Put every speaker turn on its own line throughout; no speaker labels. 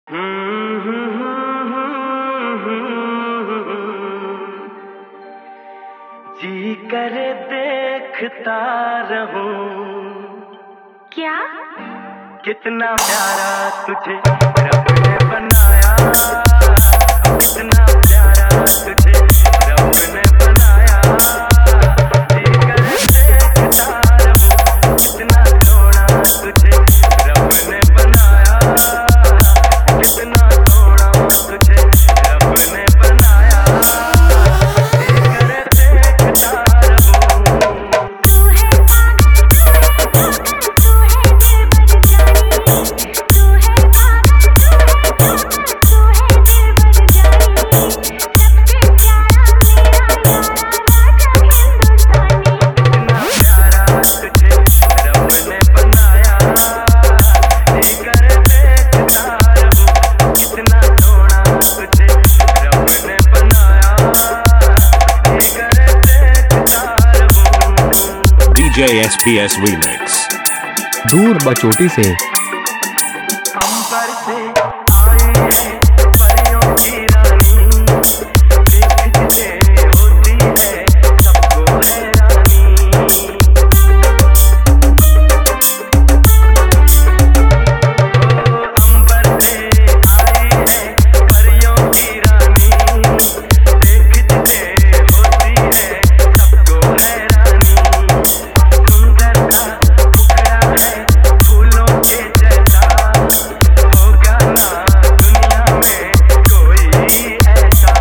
जी करे देखता रहूं
क्या
कितना प्यारा तुझे रब ने बनाया, कितना प्यारा तुझे रब ने बनाया। जी करे देखता रहूं कितना सोना तुझे रब ने बनाया, कितना सोना तुझे रब ने बनाया। जी करे देखता रहूं।
तू है पागल, तू है दिल पर जानी, तू है पागल, तू है दिल पर जानी, सबसे प्यारा मेरा यारा राजा हिंदुस्तानी।
कितना प्यारा तुझे रब ने बनाया, जी करे देखता रहूं कितना सोना तुझे रब ने बनाया, जी करे देखता रहूं।
DJ SPS Remix.
दूर बचोटी से
अंबर से आई है परियों की रानी, देखते होती है सबको हैरानी। अंबर से आई है परियों की रानी, देखते होती है सबको हैरानी। सुंदरता मुखड़ा है फूलों के जैसा, होगा ना दुनिया में कोई ऐसा।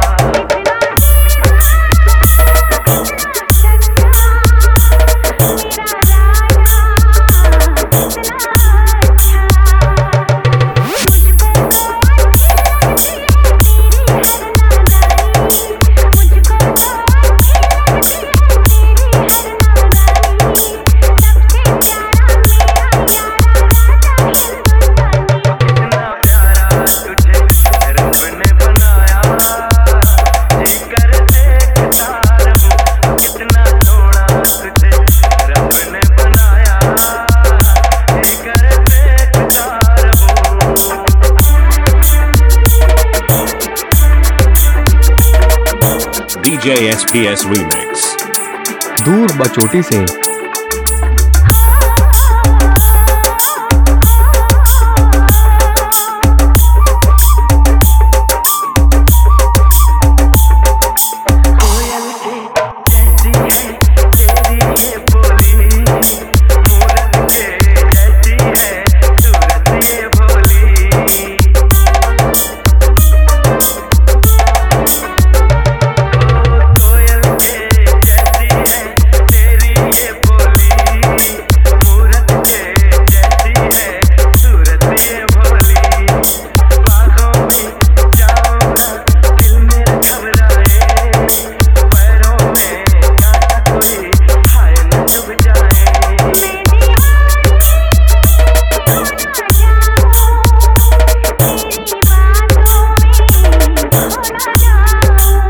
कितना प्यारा तुझे रब ने बनाया, जी करे देखता रहूं कितना सोना तुझे रब ने बनाया, जी करे देखता रहूं।
DJ SPS Remix.
दूर बचोटी से
कोयल के जैसी है तेरी ये बोली, मूरत के जैसी है सूरत ये भोली। कोयल के जैसी है तेरी ये बोली, मूरत के जैसी है सूरत ये भोली। बाहों में जाओ ना दिल मेरा घबराए, पैरों में कांटा कोई हाय न चुभ जाए।
मैं दीवानी हो ना जाऊं, तेरी बातों में खो ना जाऊं।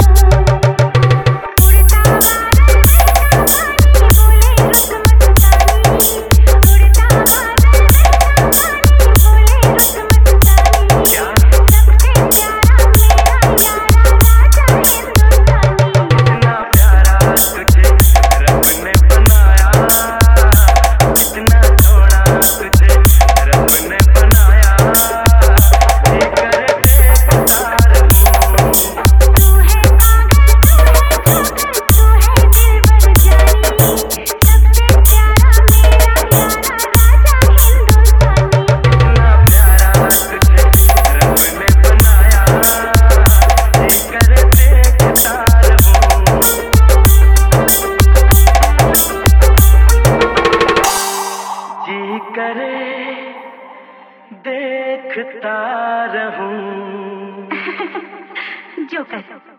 उड़ता बादल बरसा पानी बोले रुत मस्तानी, उड़ता बादल बरसा पानी बोले रुत मस्तानी,
क्या
सबसे प्यारा मेरा यारा राजा हिंदुस्तानी।
कितना प्यारा तुझे रब ने बनाया, कितना सोना तुझे रब ने बनाया, जी करे देखता रहूं।
तू है पागल, तू है दिल पर जानी, सबसे प्यारा मेरा यारा राजा हिंदुस्तानी।
कितना प्यारा तुझे रब ने बनाया, जी करे देखता रहूं। जी करे देखता रहूं।
जो कर